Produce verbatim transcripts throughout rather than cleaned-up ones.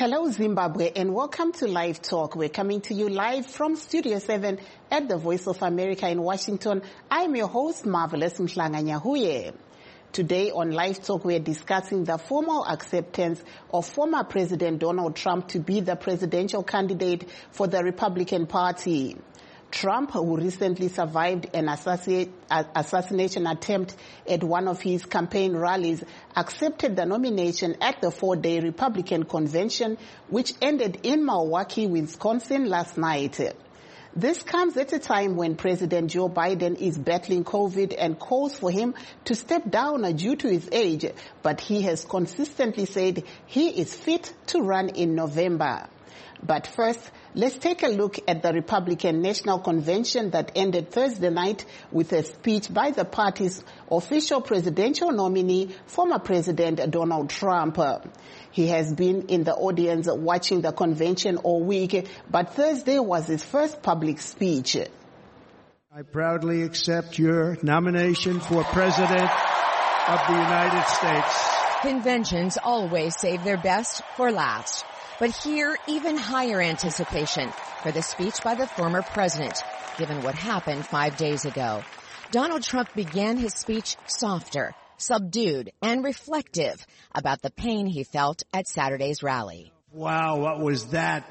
Hello, Zimbabwe, and welcome to Live Talk. We're coming to you live from Studio seven at the Voice of America in Washington. I'm your host, Marvelous Mhlanga-Nyahuye. Today on Live Talk, we're discussing the formal acceptance of former President Donald Trump to be the presidential candidate for the Republican Party. Trump, who recently survived an assassination attempt at one of his campaign rallies, accepted the nomination at the four-day Republican convention, which ended in Milwaukee, Wisconsin last night. This comes at a time when President Joe Biden is battling COVID and calls for him to step down due to his age, but he has consistently said he is fit to run in November. But first, let's take a look at the Republican National Convention that ended Thursday night with a speech by the party's official presidential nominee, former President Donald Trump. He has been in the audience watching the convention all week, but Thursday was his first public speech. I proudly accept your nomination for President of the United States. Conventions always save their best for last. But here, even higher anticipation for the speech by the former president, given what happened five days ago. Donald Trump began his speech softer, subdued, and reflective about the pain he felt at Saturday's rally. Wow, what was that?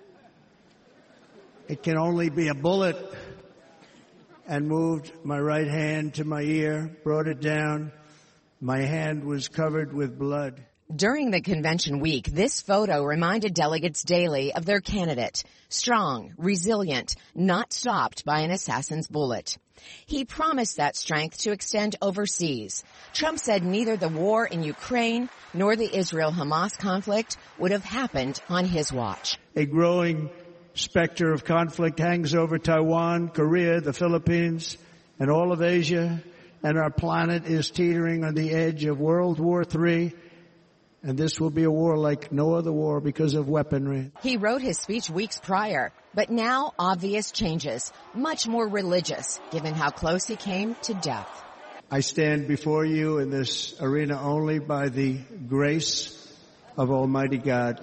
It can only be a bullet. And moved my right hand to my ear, brought it down. My hand was covered with blood. During the convention week, this photo reminded delegates daily of their candidate, strong, resilient, not stopped by an assassin's bullet. He promised that strength to extend overseas. Trump said neither the war in Ukraine nor the Israel-Hamas conflict would have happened on his watch. A growing specter of conflict hangs over Taiwan, Korea, the Philippines, and all of Asia, and our planet is teetering on the edge of World War Three. And this will be a war like no other war because of weaponry. He wrote his speech weeks prior, but now obvious changes, much more religious, given how close he came to death. I stand before you in this arena only by the grace of Almighty God.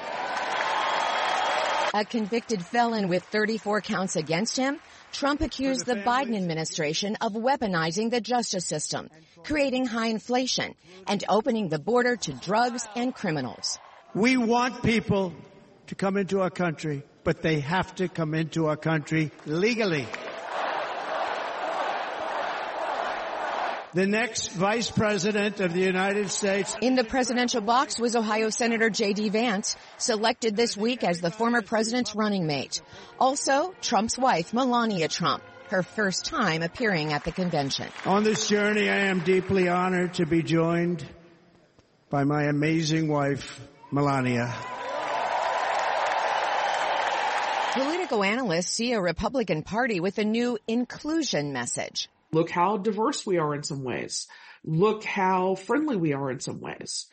A convicted felon with thirty-four counts against him, Trump accused the Biden administration of weaponizing the justice system, creating high inflation, and opening the border to drugs and criminals. We want people to come into our country, but they have to come into our country legally. The next Vice President of the United States. In the presidential box was Ohio Senator J D Vance, selected this week as the former president's running mate. Also, Trump's wife, Melania Trump, her first time appearing at the convention. On this journey, I am deeply honored to be joined by my amazing wife, Melania. Political analysts see a Republican Party with a new inclusion message. Look how diverse we are in some ways. Look how friendly we are in some ways.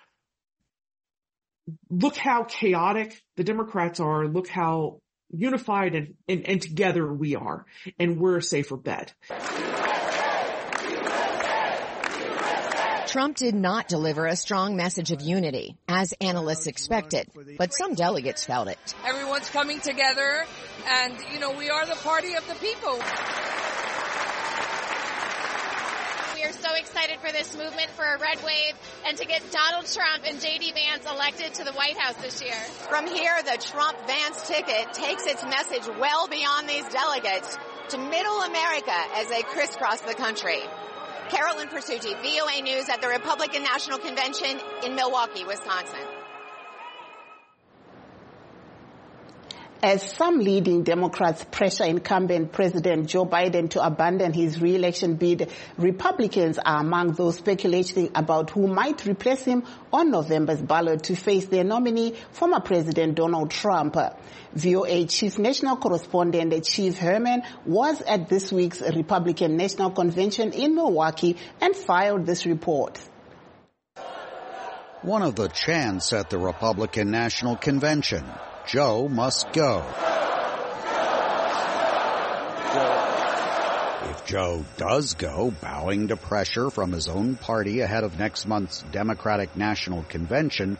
Look how chaotic the Democrats are. Look how unified and, and, and together we are. And we're a safer bet. Trump did not deliver a strong message of unity, as analysts expected, but some delegates felt it. Everyone's coming together, and, you know, we are the party of the people. We are so excited for this movement, for a red wave, and to get Donald Trump and J D Vance elected to the White House this year. From here, the Trump-Vance ticket takes its message well beyond these delegates to middle America as they crisscross the country. Carolyn Persucci, V O A News at the Republican National Convention in Milwaukee, Wisconsin. As some leading Democrats pressure incumbent President Joe Biden to abandon his re-election bid, Republicans are among those speculating about who might replace him on November's ballot to face their nominee, former President Donald Trump. V O A Chief National Correspondent Chief Herman was at this week's Republican National Convention in Milwaukee and filed this report. One of the chants at the Republican National Convention. Joe must go. If Joe does go, bowing to pressure from his own party ahead of next month's Democratic National Convention,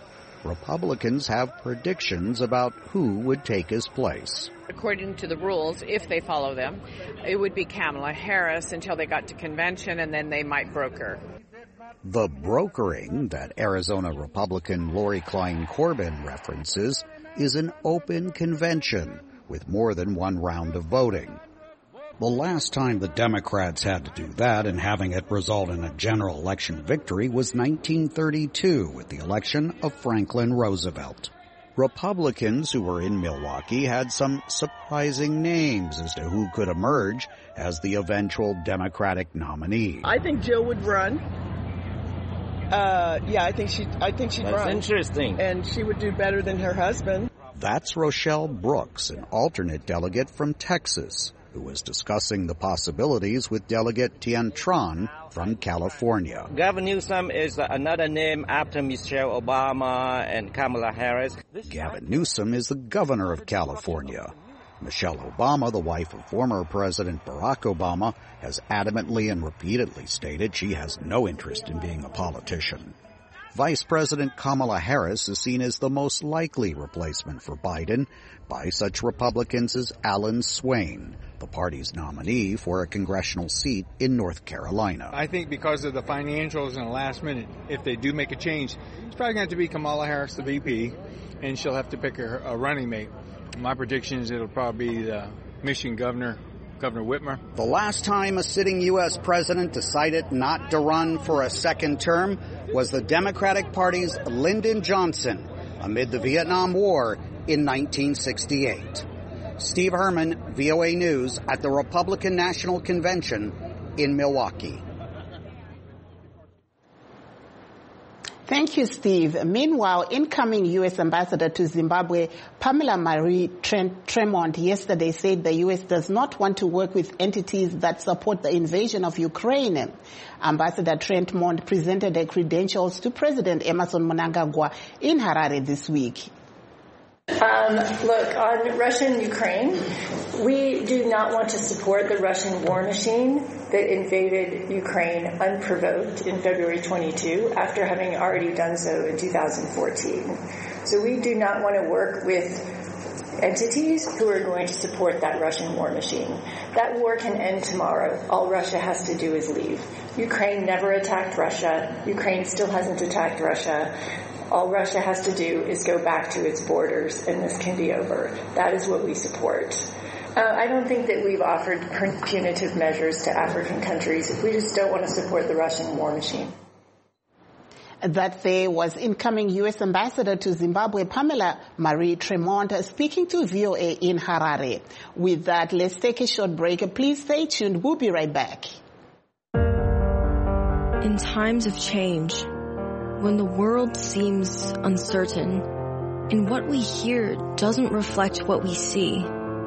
Republicans have predictions about who would take his place. According to the rules, if they follow them, it would be Kamala Harris until they got to convention, and then they might broker. The brokering that Arizona Republican Lori Klein Corbin references is an open convention with more than one round of voting. The last time the Democrats had to do that and having it result in a general election victory was nineteen thirty-two with the election of Franklin Roosevelt. Republicans who were in Milwaukee had some surprising names as to who could emerge as the eventual Democratic nominee. I think Jill would run. Uh, yeah, I think she. I think she'd That's run. Interesting. And she would do better than her husband. That's Rochelle Brooks, an alternate delegate from Texas, who was discussing the possibilities with Delegate Tien Tran from California. Gavin Newsom is another name after Michelle Obama and Kamala Harris. Gavin Newsom is the governor of California. Michelle Obama, the wife of former President Barack Obama, has adamantly and repeatedly stated she has no interest in being a politician. Vice President Kamala Harris is seen as the most likely replacement for Biden by such Republicans as Alan Swain, the party's nominee for a congressional seat in North Carolina. I think because of the financials in the last minute, if they do make a change, it's probably going to have to be Kamala Harris, the V P, and she'll have to pick a, a running mate. My prediction is it'll probably be the Michigan governor, Governor Whitmer. The last time a sitting U S president decided not to run for a second term was the Democratic Party's Lyndon Johnson amid the Vietnam War in nineteen sixty-eight. Steve Herman, V O A News, at the Republican National Convention in Milwaukee. Thank you, Steve. Meanwhile, incoming U S Ambassador to Zimbabwe, Pamela Marie Tremont, yesterday said the U S does not want to work with entities that support the invasion of Ukraine. Ambassador Tremont presented her credentials to President Emerson Mnangagwa in Harare this week. Um, look, on Russia and Ukraine, we do not want to support the Russian war machine that invaded Ukraine unprovoked in February twenty-two after having already done so in two thousand fourteen. So we do not want to work with entities who are going to support that Russian war machine. That war can end tomorrow. All Russia has to do is leave. Ukraine never attacked Russia. Ukraine still hasn't attacked Russia. All Russia has to do is go back to its borders, and this can be over. That is what we support. Uh, I don't think that we've offered punitive measures to African countries. We just don't want to support the Russian war machine. That there was incoming U S Ambassador to Zimbabwe, Pamela Marie Tremont, speaking to V O A in Harare. With that, let's take a short break. Please stay tuned. We'll be right back. In times of change, when the world seems uncertain and what we hear doesn't reflect what we see,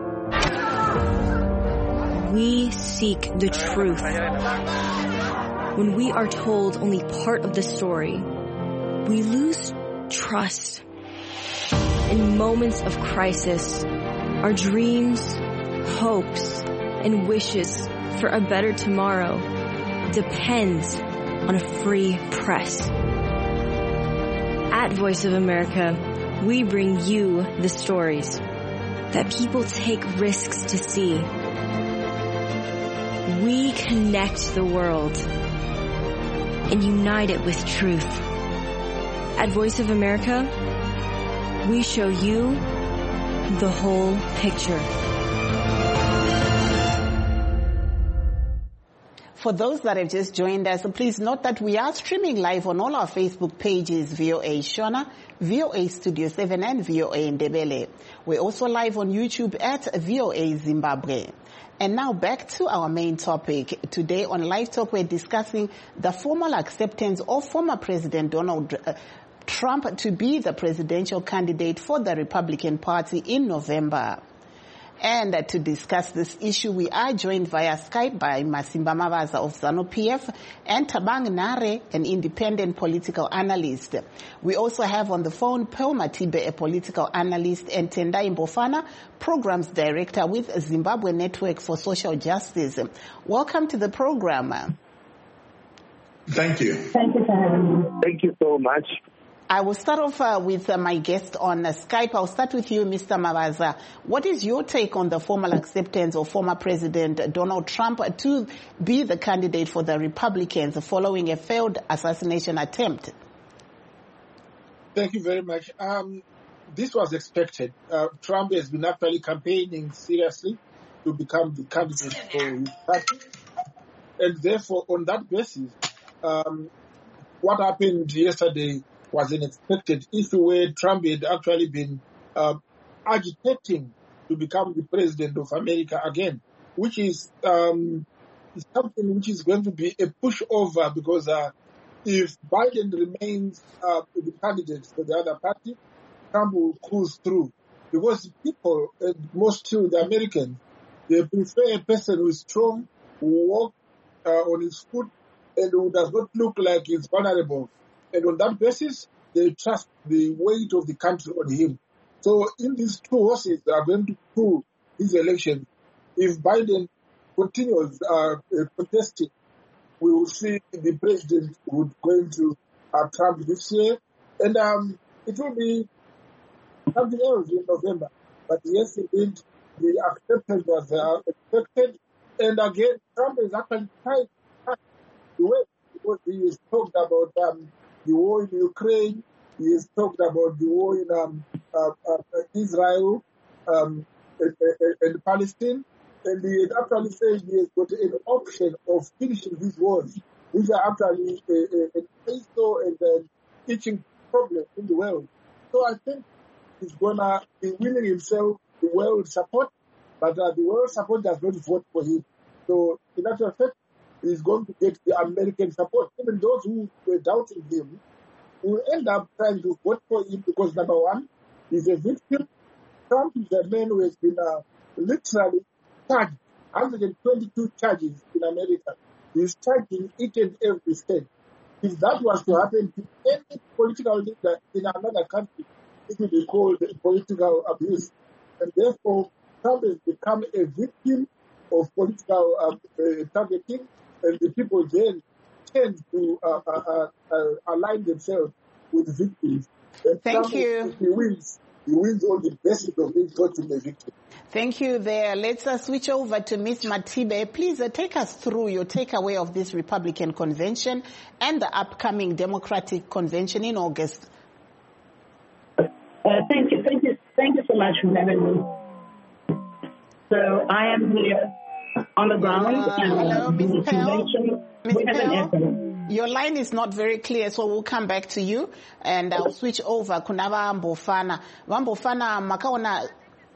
we seek the truth. When we are told only part of the story, we lose trust. In moments of crisis, our dreams, hopes, and wishes for a better tomorrow depends on a free press. At Voice of America, we bring you the stories that people take risks to see. We connect the world and unite it with truth. At Voice of America, we show you the whole picture. For those that have just joined us, please note that we are streaming live on all our Facebook pages, V O A Shona, V O A Studio seven, and V O A Ndebele. We're also live on YouTube at V O A Zimbabwe. And now back to our main topic. Today on Live Talk, we're discussing the formal acceptance of former President Donald Trump to be the presidential candidate for the Republican Party in November. And uh, to discuss this issue, we are joined via Skype by Masimba Mavaza of ZANU P F and Tabang Nare, an independent political analyst. We also have on the phone Pearl Matibe, a political analyst, and Tendai Mbofana, programs director with Zimbabwe Network for Social Justice. Welcome to the program. Thank you. Thank you for having me. Thank you so much. I will start off uh, with uh, my guest on uh, Skype. I'll start with you, Mister Mavaza. What is your take on the formal acceptance of former President Donald Trump to be the candidate for the Republicans following a failed assassination attempt? Thank you very much. Um, this was expected. Uh, Trump has been actually campaigning seriously to become the candidate for his party. And therefore, on that basis, um, what happened yesterday was unexpected. If where Trump had actually been uh, agitating to become the president of America again, which is, um, is something which is going to be a pushover because uh, if Biden remains uh, the candidate for the other party, Trump will cruise through. Because people, and most of the Americans, they prefer a person who is strong, who walks uh, on his foot, and who does not look like he's vulnerable. And on that basis, they trust the weight of the country on him. So in these two horses that are going to pull this election, if Biden continues uh, contesting, we will see the president would going to uh, Trump this year. And um, it will be something else in November. But yes, indeed, the acceptance was uh, expected. And again, Trump is actually trying to wait because he has talked about um, the war in Ukraine. He has talked about the war in um, uh, uh, Israel um, and, and, and Palestine. And he has actually said he has got an option of finishing these wars, which are actually a, a, an ISO and an itching problem in the world. So I think he's going to be winning himself the world support, but uh, the world support does not vote for him. So in actual fact, he's going to get the American support. Even those who were doubting him will end up trying to vote for him because, number one, he's a victim. Trump is a man who has been uh, literally charged one hundred twenty-two charges in America. He's charged in each and every state. If that was to happen to any political leader in another country, it would be called political abuse. And therefore, Trump has become a victim of political uh, uh, targeting, and the people then tend to uh, uh, uh, align themselves with victims. And Thank Trump, you. He wins. He wins all the best of being got to the victim. Thank you there. Let's uh, switch over to Miz Matibe. Please uh, take us through your takeaway of this Republican convention and the upcoming Democratic convention in August. Uh, thank you. Thank you. Thank you so much for having me. So I am here on the ground. Uh, and hello, Miz the Pell. convention. Miz We have an Pell, echo. your line is not very clear, so we'll come back to you and I'll switch over. Kunava Mbofana. Mbofana makaona.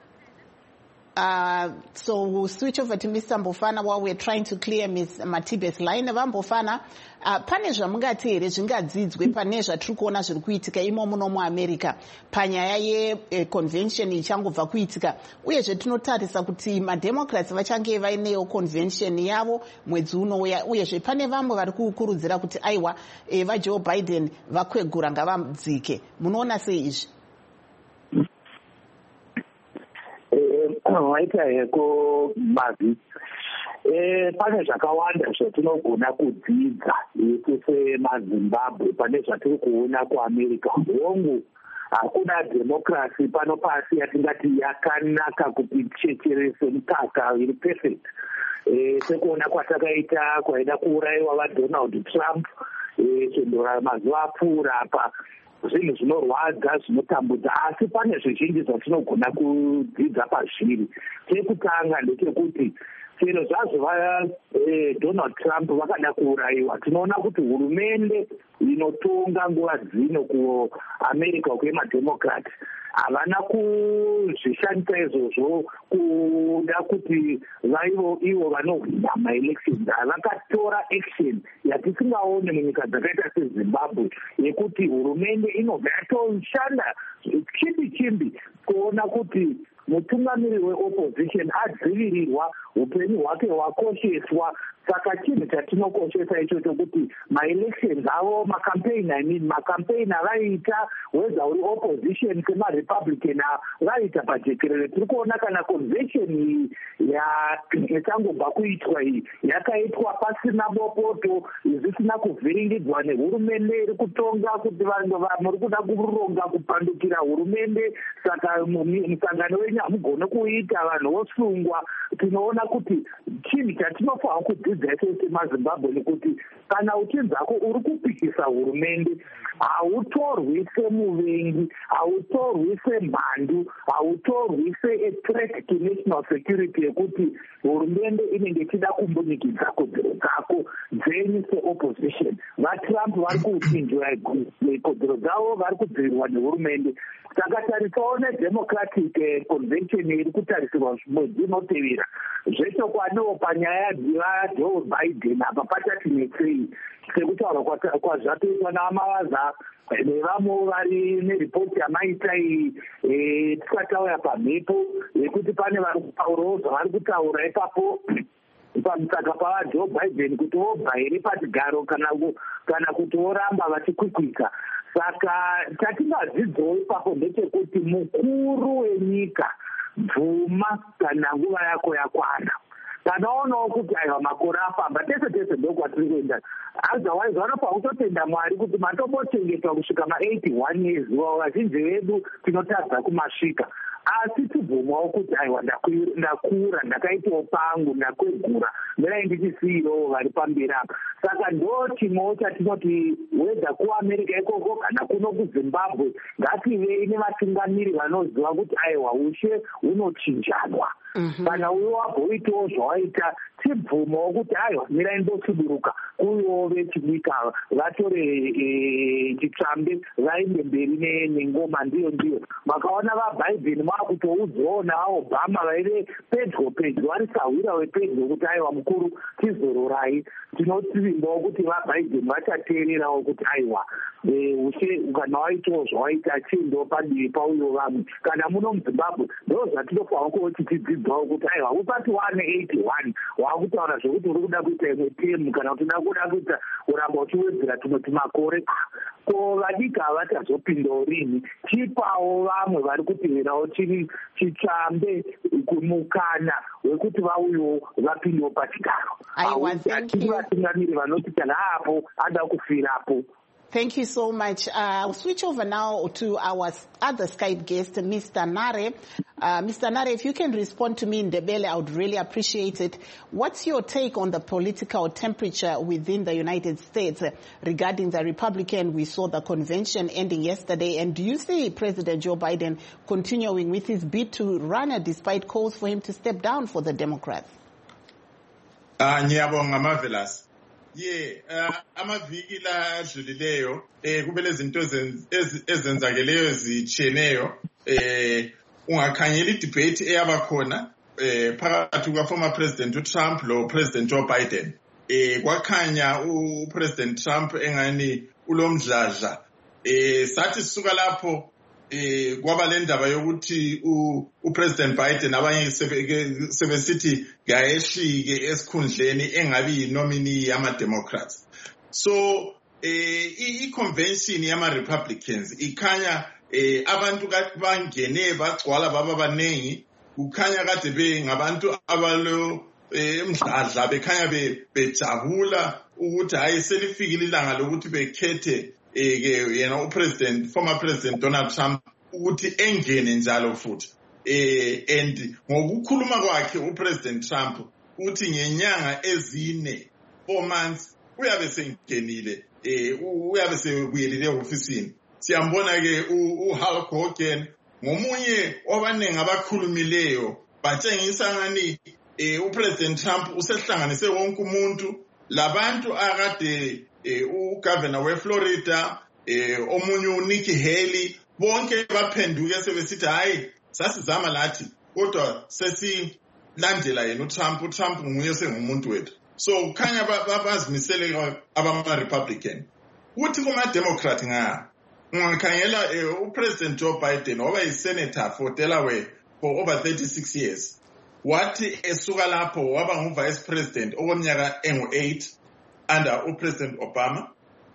Uh, so we'll switch over to Mister Mbofana while we're trying to clear Miz Matibe's line. Mbofana, uh, pane zvamungati here zvingadzidzwe pane zvatiri kuona zviri kuitika imomo no muAmerica panyaya yeconvention ichangobva kuitika, uyezve tinotarisa kuti mademocrats vachange vainewo convention yavo mwedzi unouya, uyezve pane vamwe vari kukurudzira kuti aiwa eh, vaJoe Biden vakwegura ngavadzike. Munoona sei izvi? Waita heko Mavi, pane zvakawanda zvatinogona kudzidza semaZimbabwe pane zvatiri kuona kuAmerica. Hongu hakuna democracy pano pasi yatingati yakanaka kuti checherese mukaka iri perfect. Sekuona kwatakaita kwaida kuurayiwa vaDonald Trump zvendora mazuva apfuura apa, zvinhu zvinorwadza zvinotambudza, asi pane zvizhinji zvatinogona kudzidza pazviri. Chekutanga ndechekuti chero zvazvo vaDonald Trump vakada kuurayiwa, tinoona kuti hurumende inotonga nguva dzino kuAmerica kwemademocrat havana kuzvishandisa izvozvo kuda kuti vaivo ivo vanohwina maelections. Vakatora action yatisingaone munyika dzakaita seZimbabwe yekuti hurumende inobva yatoshanda chimbi chimbi kuona kuti mutungamiri weopposition adzivirirwa, upenyu hwake hwakosheswa saka chinhu chatinokoshesa ichocho kuti maelections avo macampaign I mean macampaign avaita whether uri opposition semarepublican vaita pajekerere. Tiri kuona kana convention yachangobva kuitwa iyi yakaitwa pasina bopoto, zvisina kuvhiringidzwa nehurumende iri kutonga kuti vanhu muri kuda kuronga kupandukira hurumende, saka musangano wenyu hamugone kuita, vanhu vosungwa. Tinoona kuti chinhu chatinofanira kudzidza ise semazimbabwe nekuti kana uchinzako uri kupikisa hurumende hautorwi semuvengi, hautorwi semhandu, hautorwi se-threat to national security yekuti hurumende inenge ichida kumbunikidza kodzero dzako dzenyu se-opposition. VaTrump vari kuchinjwa kodzero dzavo, vari kudzivirwa nehurumende. Saka tarisawo nedemocratic convention iri kutarisirwa mwedzi inotevera. Zvechokwadiwo panyaya yaJoe Biden apa pachati netsei sekutaurwa kwazvatoitwa naMavaza nevamwe vari neripoti yamaita iyi tisatauya pamhepo yekuti pane vari kutaurawo zvavari kutaura ipapo pamusaka pavaJoe Biden kuti vobva here pachigaro kana kuti voramba vachikwikwika. Saka chatingadzidzawo ipapo ndechekuti mukuru wenyika bvuma kana nguva yako yakwana. Tanoonawo kuti aiwa makore afamba tese tese ndokwatiri kuenda. Otherwise vanopa kutotenda Mwari kuti matombochengetwa kusvika ma-eighty-one years. Vazhinji vedu tinotadza kumasvika. Asi tibvumawo kuti aiwa ndakura, ndakaitawo pangu, ndakwegura, ndai ndichisiyirowo vari pamberi apa. Saka ndo chimwewo chatinoti whether kuAmerica ikoko kana kuno kuZimbabwe ngativei nevatungamiri vanoziva kuti aiwa ushe hunochinjanwa. Kana uyo wabhoitawo zvawaita tibvumawo kuti aiwa mirai ndotsuduruka kuyowo vechidika vatore chitsvambe vaende mberi nengoma. Ndiyo ndiyo makaona vaBiden maakutoudzawo navaObama vaive pedyo pedyo vari sahwira wepedyo kuti aiwa mukuru tizororai. Tinotivimbawo kuti vaBiden vachateererawo kuti aiwa ushe kana waitawo zvawaita chiendawo padivi pauyo vamwe. Kana muno muZimbabwe ndo zvatinofanira kuva tichidzidzawo kuti aiwa usati wane eighty-one waakutaura zvekuti uri kuda kuita imwe temu kana kuti uda kuda kuita uramba uchiwedzera tumwe tumakore. Ko vadiki havachazopindawo rini? Chipawo vamwe vari kuteverawo chiri chitsvambe kumukana wekuti vauyewo vapindewo pachigaro. Hauti vatungamiri vanoti kana apo ada kufirapo. Thank you so much. Uh, I'll switch over now to our other Skype guest, Mister Nare. Uh, Mister Nare, if you can respond to me in Ndebele, I would really appreciate it. What's your take on the political temperature within the United States uh, regarding the Republican? We saw the convention ending yesterday. And do you see President Joe Biden continuing with his bid to run despite calls for him to step down for the Democrats? Ngiyabonga marvelous. Ye uh, amaviki la adlulileyo eh kube lezinto ezenzakeleyo ezitsheneyo eh ungakhangela idebate eyaba khona eh phakathi kwa former president uTrump lo president Joe Biden. Eh kwakhanya uPresident Trump engani ulomdladla. Eh sathi sisuka lapho eh kwaba le ndaba yokuthi uPresident Biden abanye sebesithi gayehlike esikhundleni engabi nominee yama Democrats. So eh i-convention yama Republicans ikhanya eh abantu bangene bagcwala baba banengi, kukhanya kade be ngabantu abalo emdladla bekhanya bejabula ukuthi hayi selifikile ilanga lokuthi bekhethe eh yena uPresident former President Donald Trump ukuthi engene njalo futhi. Eh and ngokukhuluma kwakhe uPresident Trump uthi ngenyanga ezine four months uyabe sengenile eh uyabe sebuyelile ofisini. Siyambona ke uHulk Hogan ngomunye wabanengi abakhulumileyo batshengisa ngani eh uPresident Trump usehlanganise wonke umuntu, labantu akade uGovernor weFlorida eh omunye uNikki Haley bonke baphenduke sebesithi hayi sasizama lathi kodwa sesilandela yena uTrump uTrump nguye sengumuntu wethu. So kukhanya bazimisele abama Republican uthi kuma Democrat nga ungakhangela uPresident Joe Biden oba yisenator for Delaware for over thirty-six years. wathi esuka lapho waba ngu-vice president okweminyaka engu-eight under upresident Obama,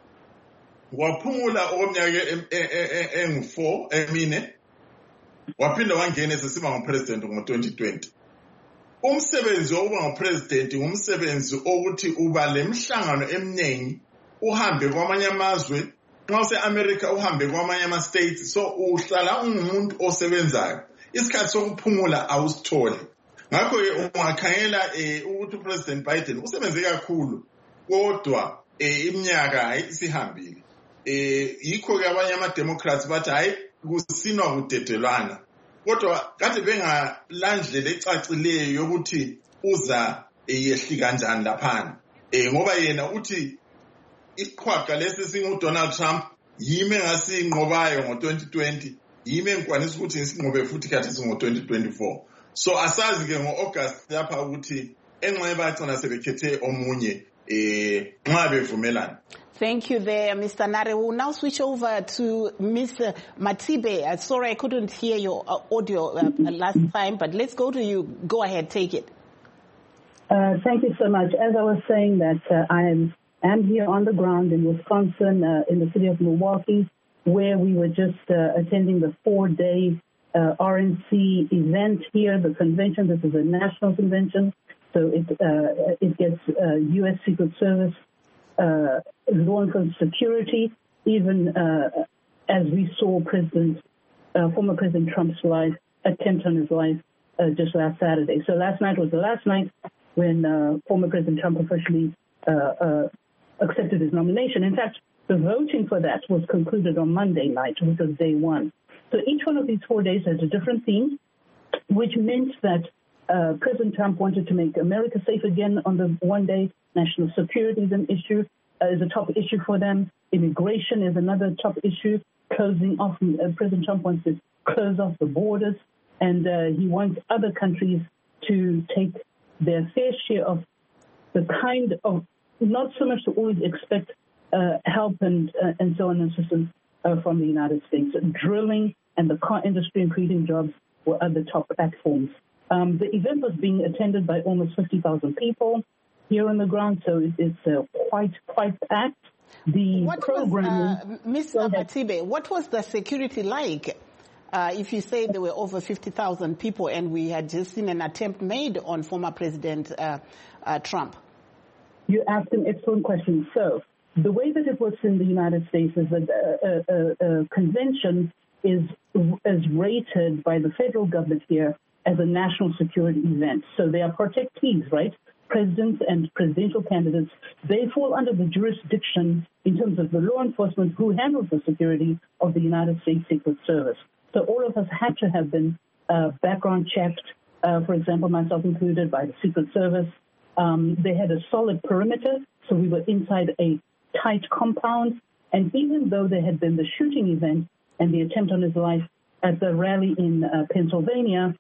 waphumula okweminyaka engu-four emine, waphinda wangena esesiba ngupresident ngo-twenty twenty. Umsebenzi wokuba ngupresident ngumsebenzi okuthi uba lemhlangano eminingi, uhambe kwamanye amazwe, nxa use-America uhambe kwamanye ama-states, so uhlala ungumuntu osebenzayo. Isikhathi sokuphumula awusitholi. Ngakho-ke ungakhangela um ukuthi upresident Biden usebenze kakhulu, kodwa um iminyaka isihambile. Um yikho-ke abanye ama-Democrats bathi hayi kusinwa kudedelwana. Kodwa kade bengalandlela ecacileyo yokuthi uza yehli kanjani laphana. Eh ngoba yena uthi isiqhwaga lesi singu-Donald Trump yime ngasinqobayo ngo-twenty twenty, yime ngikwanisa ukuthi ngisinqobe futhi kathi singo-twenty twenty-four. So asazi-ke ngo-August lapha ukuthi enxa bagcina sebekhethe omunye eh nxa bevumelana. Thank you there, Mister Nare. We'll now switch over to Mister Matibe. Uh, sorry, I couldn't hear your uh, audio uh, last time, but let's go to you. Go ahead, take it. Uh, thank you so much. As I was saying that uh, I am, am here on the ground in Wisconsin, uh, in the city of Milwaukee, where we were just uh, attending the four-day uh, R N C event here, the convention. This is a national convention, so it, uh, it gets uh, U S Secret Service, Uh, law enforcement security, even uh, as we saw President, uh, former President Trump's life, attempt on his life uh, just last Saturday. So last night was the last night when uh, former President Trump officially uh, uh, accepted his nomination. In fact, the voting for that was concluded on Monday night, which was day one. So each one of these four days has a different theme, which meant that uh, President Trump wanted to make America safe again on the one day. National security is an issue, uh, is a top issue for them. Immigration is another top issue. Closing off, uh, President Trump wants to close off the borders, and uh, he wants other countries to take their fair share of the kind of, not so much to always expect uh, help and uh, and so on and so on uh, from the United States. Drilling and the car industry and creating jobs were other top platforms. Um, the event was being attended by almost fifty thousand people here on the ground, so it, it's uh, quite, quite packed. The what programming... Was, uh, Mister Matibe, what was the security like? Uh, if you say there were over fifty thousand people and we had just seen an attempt made on former President uh, uh, Trump. You asked an excellent question. So the way that it works in the United States is that a, a, a convention is, is rated by the federal government here as a national security event. So they are protectees, right? Presidents and presidential candidates, they fall under the jurisdiction in terms of the law enforcement who handles the security of the United States Secret Service. So all of us had to have been uh, background checked, uh, for example, myself included, by the Secret Service. Um, they had a solid perimeter, so we were inside a tight compound. And even though there had been the shooting event and the attempt on his life at the rally in uh, Pennsylvania,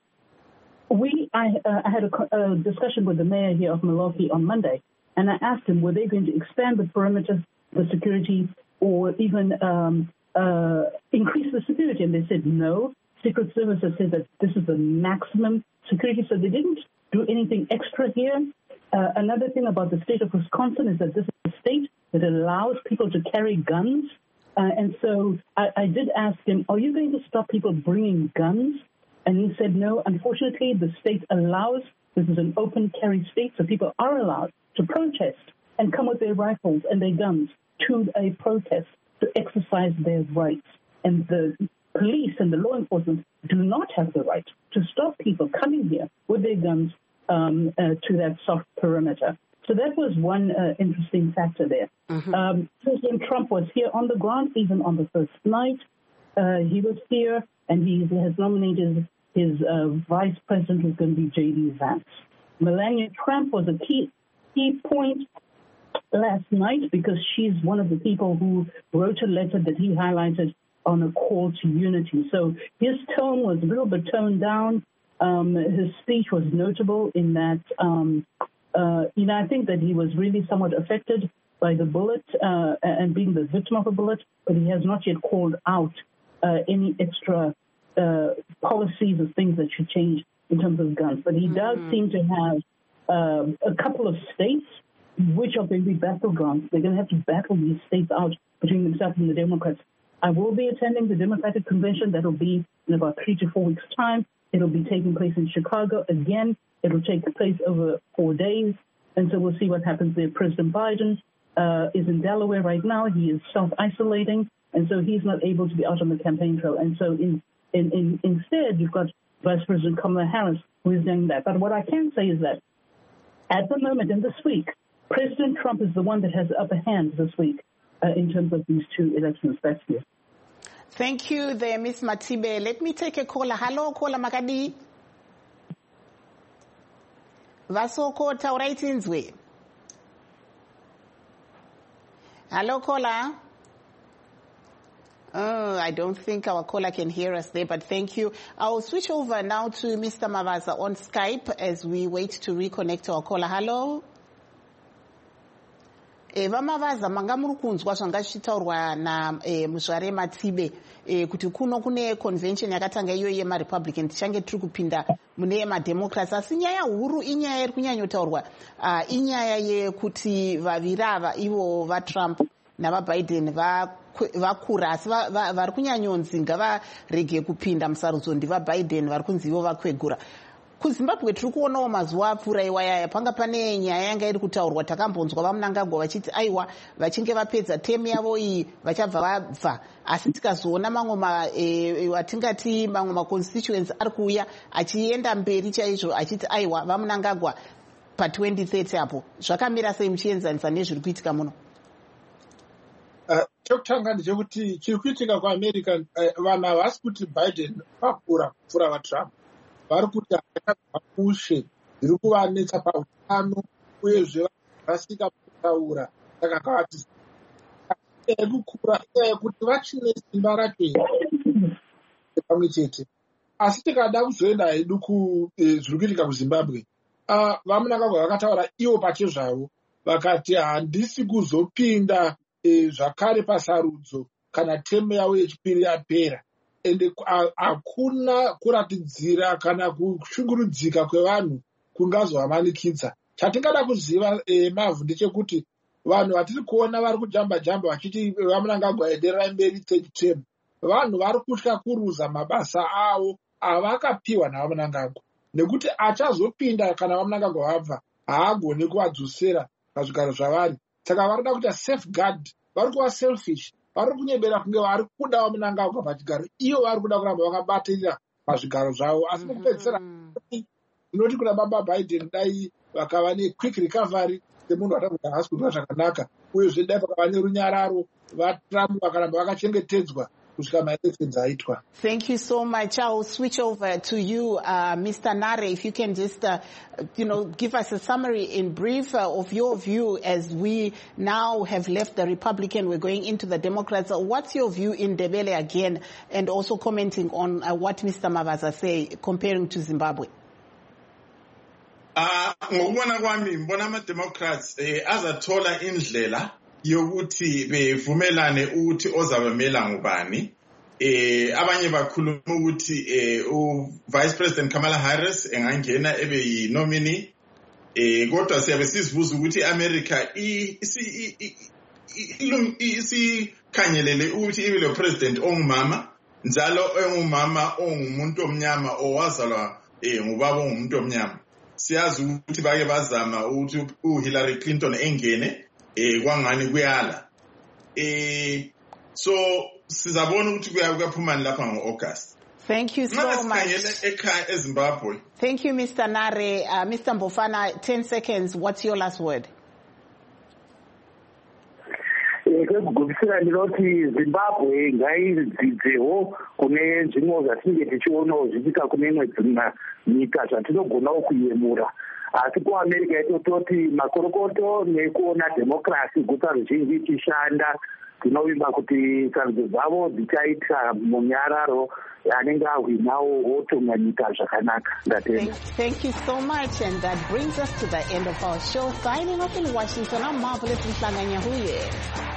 We, I, uh, I had a, a discussion with the mayor here of Milwaukee on Monday, and I asked him, were they going to expand the perimeter, the security, or even um, uh, increase the security? And they said no. Secret Service has said that this is the maximum security, so they didn't do anything extra here. Uh, another thing about the state of Wisconsin is that this is a state that allows people to carry guns, uh, and so I, I did ask him, are you going to stop people bringing guns? And he said, no, unfortunately, the state allows, this is an open carry state, so people are allowed to protest and come with their rifles and their guns to a protest to exercise their rights. And the police and the law enforcement do not have the right to stop people coming here with their guns um, uh, to that soft perimeter. So that was one uh, interesting factor there. Mm-hmm. Um, President Trump was here on the ground, even on the first night. Uh, he was here, and he has nominated his uh, vice president, who's going to be J D Vance. Melania Trump was a key key point last night because she's one of the people who wrote a letter that he highlighted on a call to unity. So his tone was a little bit toned down. Um, his speech was notable in that, um, uh, you know, I think that he was really somewhat affected by the bullet uh, and being the victim of a bullet, but he has not yet called out uh, any extra Uh, policies or things that should change in terms of guns. But he mm. does seem to have uh, a couple of states which are going to be battlegrounds. They're going to have to battle these states out between themselves and the Democrats. I will be attending the Democratic Convention. That'll be in about three to four weeks' time. It'll be taking place in Chicago. Again, it'll take place over four days. And so we'll see what happens there. President Biden uh, is in Delaware right now. He is self-isolating, and so he's not able to be out on the campaign trail. And so in, in, in, instead, you've got Vice President Kamala Harris, who is doing that. But what I can say is that at the moment in this week, President Trump is the one that has the upper hand this week uh, in terms of these two elections. That's it. Thank you there, Miz Matibe. Let me take a caller. Hello, caller Makadi. Vasoko Tauraitinzwe. Hello, caller. Oh, I don't think our caller can hear us there, but thank you. I'll switch over now to Mister Mavaza on Skype as we wait to reconnect to our caller. Hello. Eva Mavaza mangamuri kunzwa zvanga zvichitaurwa na Muzvare Matibe kuti kuno kune convention yakatanga iyo yema Republican tichange tiri kupinda mune ma Democrats, asi nyaya huru inyaya iri kunyanyotaurwa inyaya yekuti vaviri ava ivo va Trump nava Biden vakura asi vari kunyanyonzi ngavarege kupinda musarudzo ndiva Biden vari kunzi ivo vakwegura. KuZimbabwe tiri kuonawo mazuva apfuura iwayaya panga pane nyaya yanga iri kutaurwa takambonzwa vaMnangagwa vachiti aiwa vachinge vapedza temu yavo iyi vachabva vabva, asi tikazoona mamwe watingati mamwe maconstituents ari kuuya achienda mberi chaizvo achiti aiwa vaMnangagwa pa twenty thirty apo. Zvakamira sei muchienzanisa nezviri kuitika muno? Chokutanga ndechekuti chiri kuitika kuAmerica, vanhu havasi kuti Biden vakura kupfuura vaTrump, vari kuti havakaushe zviri kuvanetsa pautano uyezve vasika kutaura saka kavati ekukura kuti vachine simba racho pamwe chete. Asi tikada kuzoenda hedu zviri kuitika kuZimbabwe, vaMnangagwa vakataura ivo pache zvavo vakati handisi kuzopinda zvakare pasarudzo kana temu yavo yechipiri yapera, ende hakuna kuratidzira kana kushungurudzika kwevanhu kungazovamanikidza. Chatingada kuziva mavhu ndechekuti vanhu vatiri kuona vari kujamba jamba vachiti vaMnangagwa endererai mberi third term, vanhu vari kutya kuruza mabasa avo avakapiwa navaMnangagwa, nekuti achazopinda kana vaMnangagwa vabva haagoni kuvadzosera pazvigaro zvavari. Saka vari kuda kuita safeguard, vari kuva selfish, vari kunyebera kunge vari kuda vaMnangagwa pachigaro, iyo vari kuda kuramba vakabatirira pazvigaro zvavo. Asi mukupedzisira tinoti kuna baba Biden dai vakava nequick recovery semunhu atakuti haasi kuitwa zvakanaka, uyezve dai pakava nerunyararo vaTrump vakaramba vakachengetedzwa kusvika maelections aitwa. Thank you so much. I'll switch over to you, uh, Mister Nare, if you can just, uh, you know, give us a summary in brief uh, of your view as we now have left the Republican, we're going into the Democrats. Uh, what's your view in Ndebele again, and also commenting on uh, what Mister Mavaza say, comparing to Zimbabwe? Ngokubona kwami mbona ama-Democrats azathola indlela yokuthi bevumelane ukuthi ozabamela ngubani. Eh abanye bakhuluma ukuthi eh u Vice President Kamala Harris engangena ebe yi nominee, eh kodwa siyabe sizibuza ukuthi America isi isi kanyelele ukuthi ibe lo president ongumama, njalo ongumama ongumuntu omnyama owazalwa eh ngubaba ongumuntu omnyama. Siyazi ukuthi bake bazama ukuthi u Hillary Clinton engene eh kwangani kuyala. Eh so sizabona ukuthi kuyaphumani lapha ngo-August. Thank you so much. Thank you, Mister Nare. Uh, Mister Mbofana, ten seconds. What's your last word? Kugubisira ndinoti Zimbabwe ngaidzidzewo kune zvimwe zvatinenge tichionawo zvichika kune imwe nyika zvatinogonawo kuyemura. Asi kuAmerica itototi makorokoto nekuona democracy guta ruzhinji ichishanda, tinovimba kuti sarudzo dzavo dzichaita munyararo anenge ahwinawo otonga nyika zvakanaka. Ndatenda. Thank you so much, and that brings us to the end of our show. Signing off in Washington, I'm Marvelous Mhlanga-Nyahuye.